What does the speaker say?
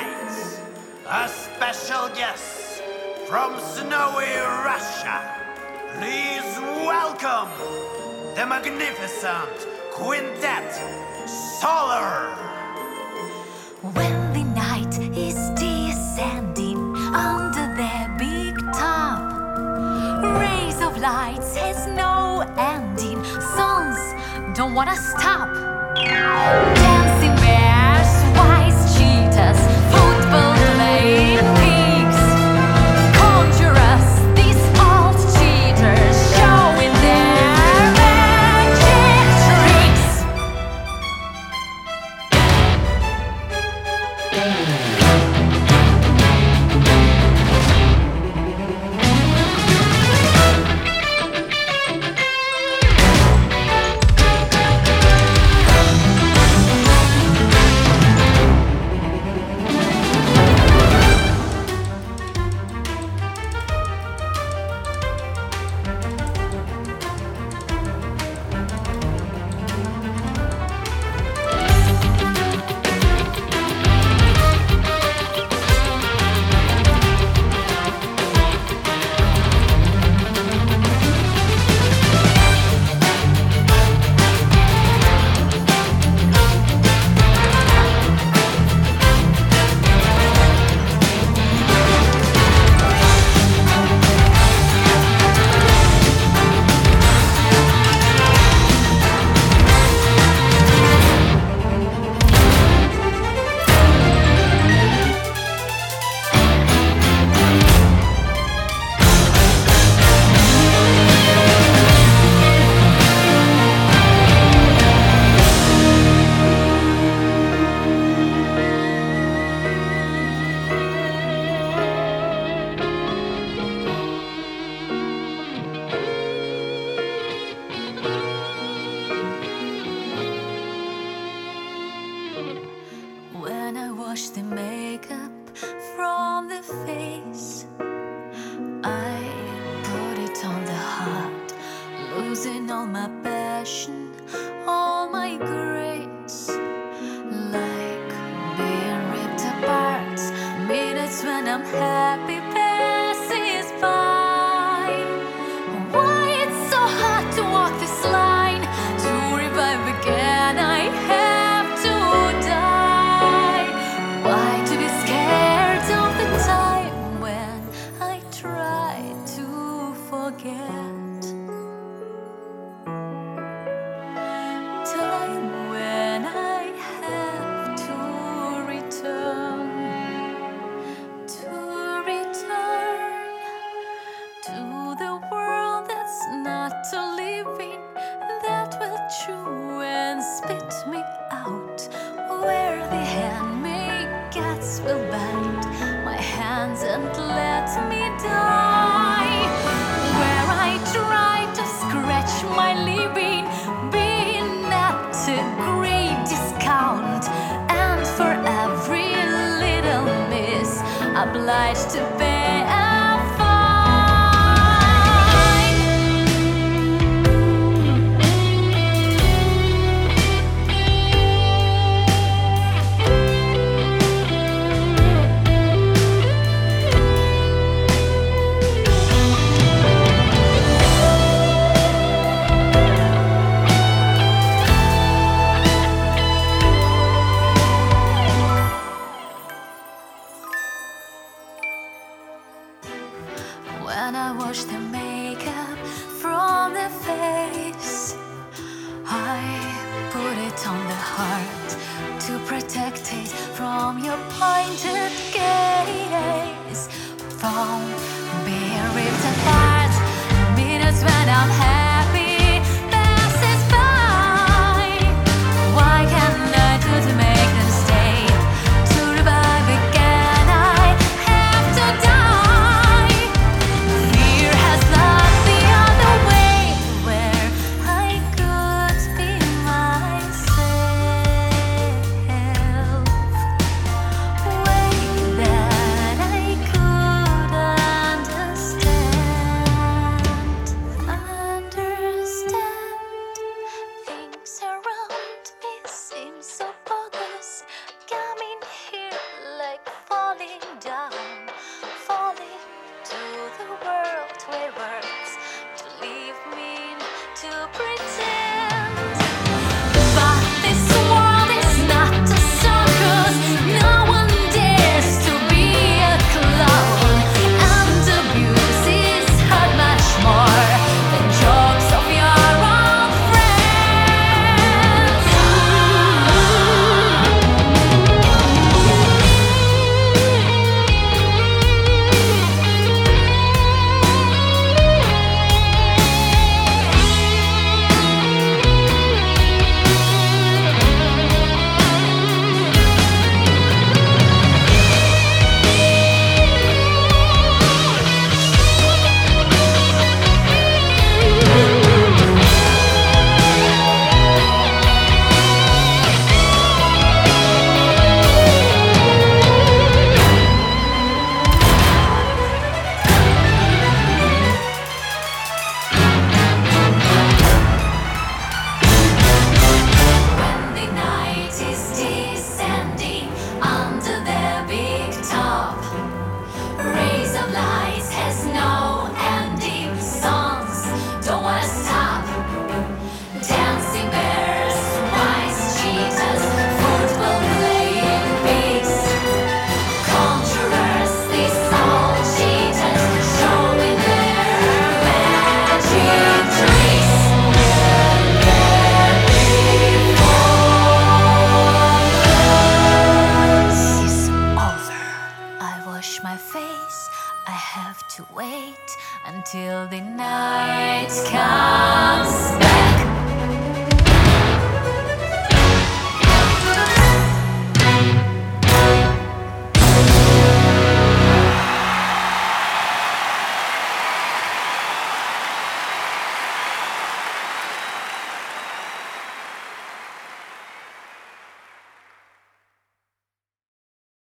Tonight, a special guest from snowy Russia. Please welcome the magnificent Quintet Solar. When the night is descending under the big top, rays of lights has no ending. Suns don't wanna stop. Dancing bears, wise cheetahs, football playing pigs, conjurers, these old cheaters showing their magic tricks. When I wash the makeup from the face, I put it on the heart, losing all my passion, all my grace. Like being ripped apart, minutes when I'm happy passes by. Why it's so hard to walk this line? To revive again I have to die. Why to be scared of the time when I try to forget? Time when I have to return to the world that's not a living, that will chew and spit me out, where the handmade cats will bite my hands and let me die, where I try to scratch my living, being at a great discount, and for every little miss obliged to pay a fine. When I wash the makeup from the face, I put it on the heart to protect it from your pointed gaze, from being ripped apart. Minutes when I'm happy passes by. Why can't I do to make them stay? To revive again I have to die. Fear has lost the other way, where I could be myself, way that I could understand. till the night comes.